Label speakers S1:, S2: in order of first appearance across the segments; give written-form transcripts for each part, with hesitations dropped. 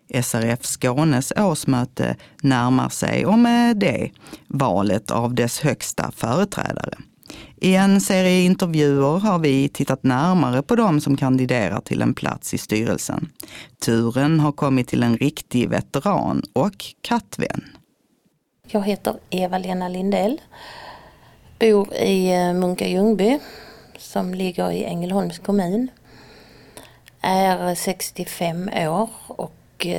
S1: SRF Skånes årsmöte närmar sig och med det valet av dess högsta företrädare. I en serie intervjuer har vi tittat närmare på dem som kandiderar till en plats i styrelsen. Turen har kommit till en riktig veteran och kattvän.
S2: Jag heter Eva-Lena Lindell, bor i Munka Ljungby som ligger i Ängelholms kommun. Är 65 år och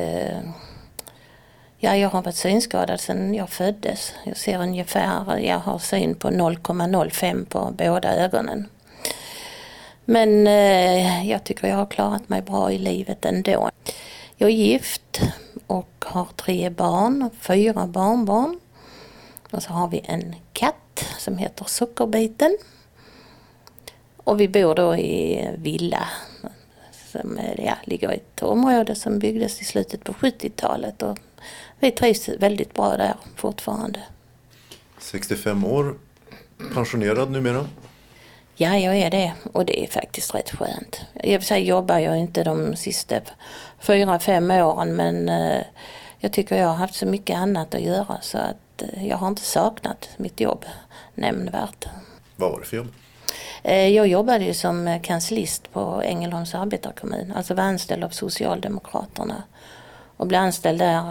S2: jag har varit synskadad sedan jag föddes. Jag ser ungefär, jag har syn på 0,05 på båda ögonen. Men jag tycker jag har klarat mig bra i livet ändå. Jag är gift och har 3 barn och 4 barnbarn. Och så har vi en katt som heter Sockerbiten. Och vi bor då i villa som ligger i ett område som byggdes i slutet på 70-talet. Och vi trivs väldigt bra där fortfarande.
S3: 65 år, pensionerad numera?
S2: Ja, jag är det. Och det är faktiskt rätt skönt. I och för sig jobbar jag inte de sista 4-5 åren. Men jag tycker jag har haft så mycket annat att göra så att jag har inte saknat mitt jobb nämnvärt.
S3: Vad var det för jobb?
S2: Jag jobbade ju som kanslist på Ängelholms arbetarkommun. Alltså var anställd av Socialdemokraterna. Och blev anställd där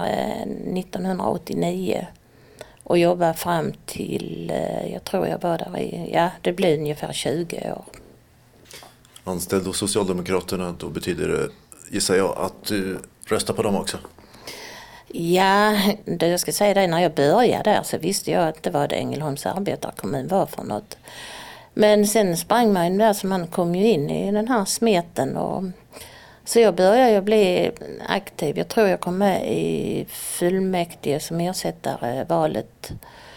S2: 1989. Och jobbade fram till, jag tror jag var där i, det blev ungefär 20 år.
S3: Anställd hos Socialdemokraterna, då betyder det, gissar jag, att du röstar på dem också?
S2: Ja, det jag ska säga det, när jag började där så visste jag att det var det Ängelholms arbetarkommun var för något. Men sen sprang man där så man kom ju in i den här smeten och så jag började bli aktiv. Jag tror jag kom med i fullmäktige som ersättare valet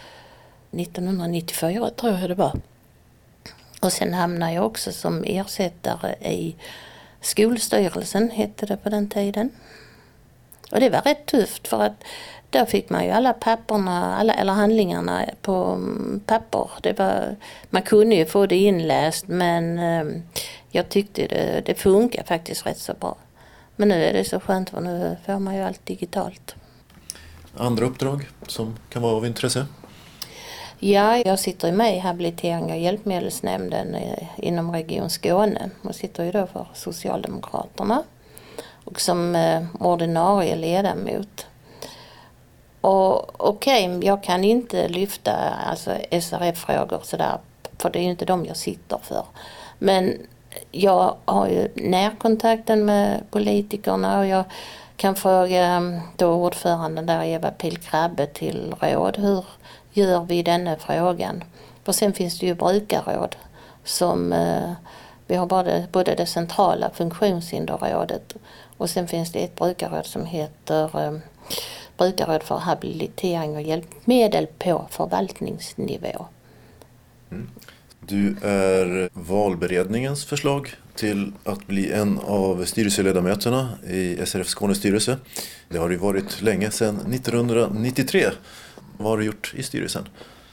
S2: 1994 tror jag det var. Och sen hamnade jag också som ersättare i skolstyrelsen hette det på den tiden. Och det var rätt tufft för att där fick man ju alla papperna, eller handlingarna på papper. Man kunde ju få det inläst men jag tyckte det funkar faktiskt rätt så bra. Men nu är det så skönt för nu får man ju allt digitalt.
S3: Andra uppdrag som kan vara av intresse?
S2: Ja, jag sitter med i habilitering och hjälpmedelsnämnden inom Region Skåne och sitter ju då för Socialdemokraterna och som ordinarie ledamot. Och okej, jag kan inte lyfta alltså SRF-frågor sådär, för det är ju inte de jag sitter för. Men jag har ju närkontakten med politikerna och jag kan fråga då ordföranden där, Eva Pilkrabbe, till råd. Hur gör vi denna frågan? Och sen finns det ju brukarråd som vi har både det centrala funktionshinderrådet och sen finns det ett brukarråd som heter brukarråd för habilitering och hjälpmedel på förvaltningsnivå.
S3: Mm. Du är valberedningens förslag till att bli en av styrelseledamöterna i SRF Skånes styrelse. Det har ju varit länge sedan 1993. Vad har du gjort i styrelsen?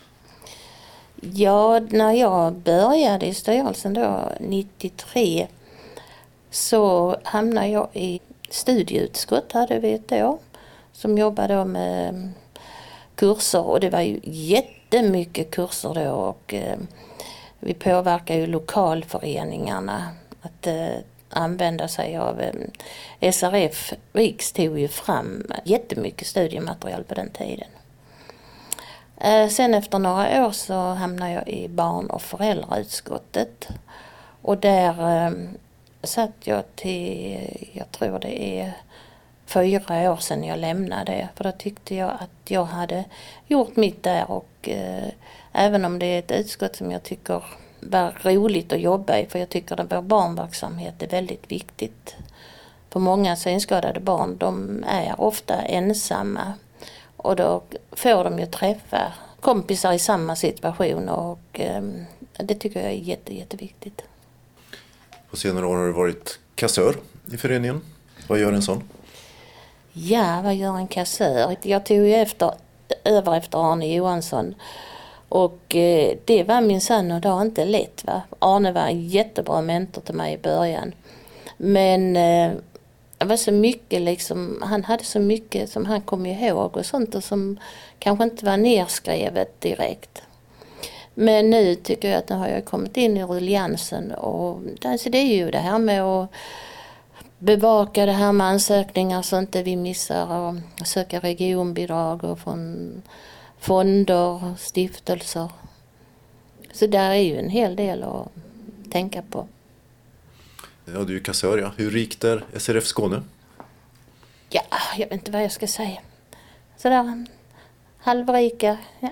S2: Ja, när jag började i styrelsen då 93 så hamnade jag i studieutskott hade vi ett år som jobbade med kurser och det var ju jättemycket kurser då och vi påverkar ju lokalföreningarna att använda sig av SRF. Riks tog ju fram jättemycket studiematerial på den tiden. Sen efter några år så hamnade jag i barn- och föräldrautskottet och där satt jag till, jag tror det är 4 år sedan jag lämnade det. För då tyckte jag att jag hade gjort mitt där och även om det är ett utskott som jag tycker var roligt att jobba i, för jag tycker att vår barnverksamhet är väldigt viktigt. För många synskadade barn, de är ofta ensamma och då får de ju träffa kompisar i samma situation och det tycker jag är jätteviktigt.
S3: På senare år har du varit kassör i föreningen. Vad gör en sån?
S2: Ja, vad gör en kassör? Jag tog ju över efter Arne Johansson och det var min son och det var inte lätt. Va? Arne var en jättebra mentor till mig i början. Men det var så mycket liksom, han hade så mycket som han kom ihåg och sånt och som kanske inte var nerskrivet direkt. Men nu tycker jag att nu har jag kommit in i ruljansen och alltså det är ju det här med att bevaka det här med ansökningar så inte vi missar och söka regionbidrag och från fonder, stiftelser. Så där är ju en hel del att tänka på.
S3: Ja, du är kassör, ja. Hur rikt är SRF Skåne?
S2: Ja, jag vet inte vad jag ska säga. Sådär halvrika. Ja.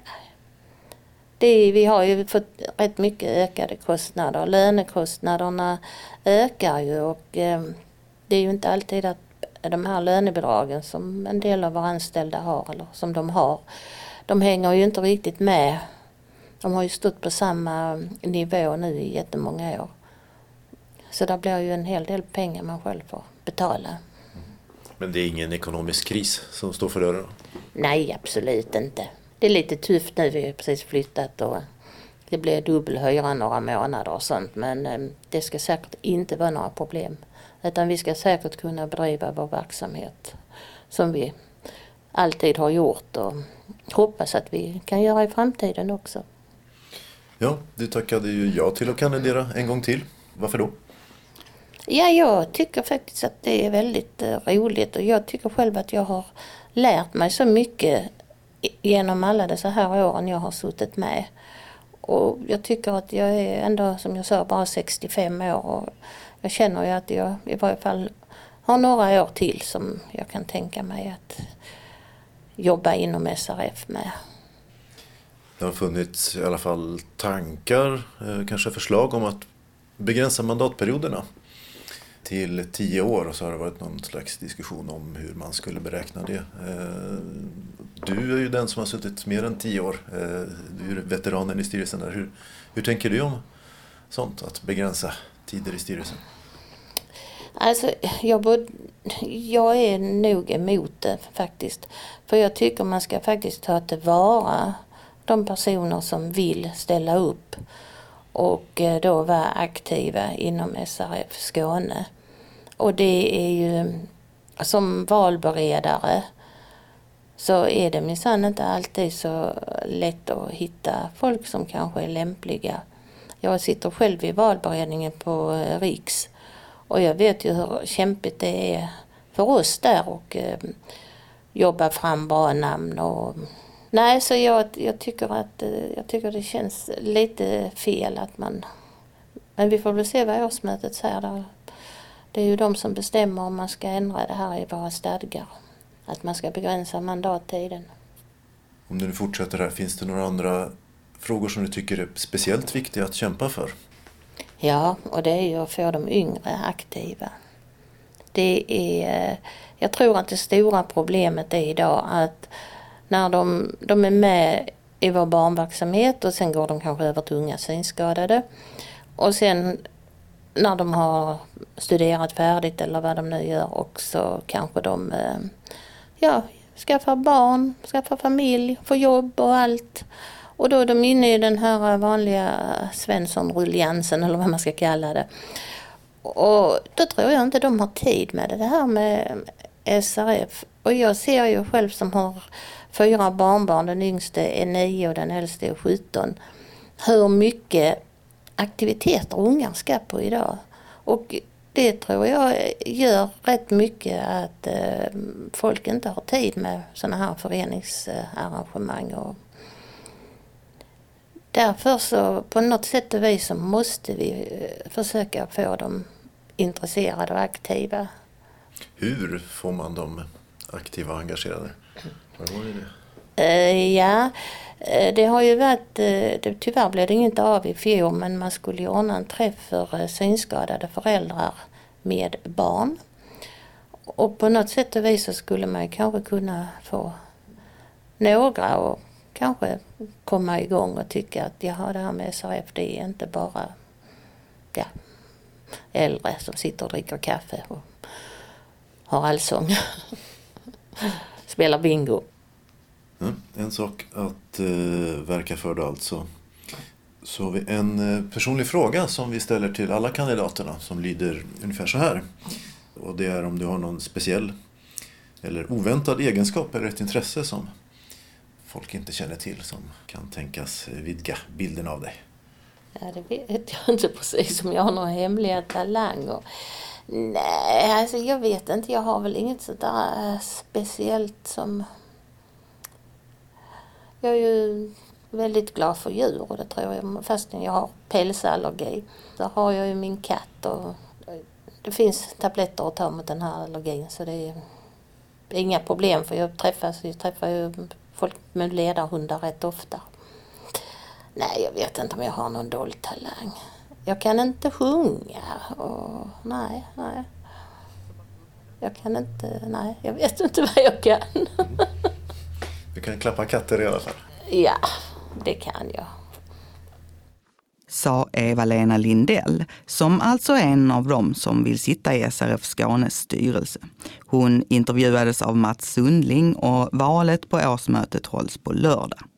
S2: Vi har ju fått rätt mycket ökade kostnader. Lönekostnaderna ökar ju och det är ju inte alltid att de här lönebidragen som en del av våra anställda har eller som de har, de hänger ju inte riktigt med. De har ju stått på samma nivå nu i jättemånga år. Så det blir ju en hel del pengar man själv får betala.
S3: Men det är ingen ekonomisk kris som står för dörren?
S2: Nej, absolut inte. Det är lite tufft nu, vi har precis flyttat och det blir dubbelhyra några månader och sånt. Men det ska säkert inte vara några problem. Utan vi ska säkert kunna bedriva vår verksamhet som vi alltid har gjort och hoppas att vi kan göra i framtiden också.
S3: Ja, du tackade ju ja till att kandidera en gång till. Varför då?
S2: Ja, jag tycker faktiskt att det är väldigt roligt och jag tycker själv att jag har lärt mig så mycket genom alla dessa här åren jag har suttit med. Och jag tycker att jag är ändå, som jag sa, bara 65 år och jag känner ju att jag i varje fall har några år till som jag kan tänka mig att jobba inom SRF med.
S3: Det har funnits i alla fall tankar, kanske förslag om att begränsa mandatperioderna till 10 år och så har det varit någon slags diskussion om hur man skulle beräkna det. Du är ju den som har suttit mer än 10 år. Du är veteranen i styrelsen där. Hur tänker du om sånt, att begränsa tider i styrelsen?
S2: Alltså, jag är nog emot det faktiskt. För jag tycker man ska faktiskt ta tillvara de personer som vill ställa upp och då vara aktiva inom SRF Skåne. Och det är ju som valberedare så är det minsann inte alltid så lätt att hitta folk som kanske är lämpliga. Jag sitter själv i valberedningen på Riks och jag vet ju hur kämpigt det är för oss där och jobba fram bra namn. Nej, så jag tycker det känns lite fel att man... Men vi får väl se vad årsmötet säger där. Det är ju de som bestämmer om man ska ändra det här i våra stadgar. Att man ska begränsa mandattiden.
S3: Om du nu fortsätter här, finns det några andra frågor som du tycker är speciellt viktiga att kämpa för?
S2: Ja, och det är ju att få de yngre aktiva. Jag tror att det stora problemet är idag att när de är med i vår barnverksamhet och sen går de kanske över till unga synskadade. Och sen när de har studerat färdigt eller vad de nu gör också kanske de skaffar barn, skaffar familj, får jobb och allt. Och då är de inne i den här vanliga Svensson-ruljansen eller vad man ska kalla det. Och då tror jag inte de har tid med det här med SRF. Och jag ser ju själv som har 4 barnbarn, den yngste är 9 och den äldste är 17. Hur mycket aktiviteter ungar ska på idag. Och det tror jag gör rätt mycket att folk inte har tid med sådana här föreningsarrangemang. Och därför så på något sätt och vis så måste vi försöka få dem intresserade och aktiva.
S3: Hur får man dem aktiva och engagerade? Vad var det?
S2: Ja, det har ju varit, tyvärr blev det inte av i fjol, men man skulle ju ordna en träff för synskadade föräldrar med barn. Och på något sätt och vis så skulle man kanske kunna få några och kanske komma igång och tycka att det här med SRF det är inte bara äldre som sitter och dricker kaffe och har allsång. Spelar bingo.
S3: Ja, en sak att verka för det alltså. Så har vi en personlig fråga som vi ställer till alla kandidaterna som lyder ungefär så här. Och det är om du har någon speciell eller oväntad egenskap eller ett intresse som folk inte känner till som kan tänkas vidga bilden av dig.
S2: Ja, det vet jag inte precis om jag har några hemliga talanger. Nej, alltså jag vet inte. Jag har väl inget sådär speciellt som... Jag är ju väldigt glad för djur och det tror jag. Fastän jag har pälsallergi så har jag ju min katt och det finns tabletter att ta mot den här allergin så det är inga problem för jag träffar ju folk med ledarhundar rätt ofta. Nej, jag vet inte om jag har någon dold talang. Jag kan inte sjunga och nej. Jag vet inte vad jag kan.
S3: Du kan klappa katter i alla fall.
S2: Ja, det kan jag.
S1: Sa Eva-Lena Lindell, som alltså är en av dem som vill sitta i SRF Skånes styrelse. Hon intervjuades av Mats Sundling och valet på årsmötet hålls på lördag.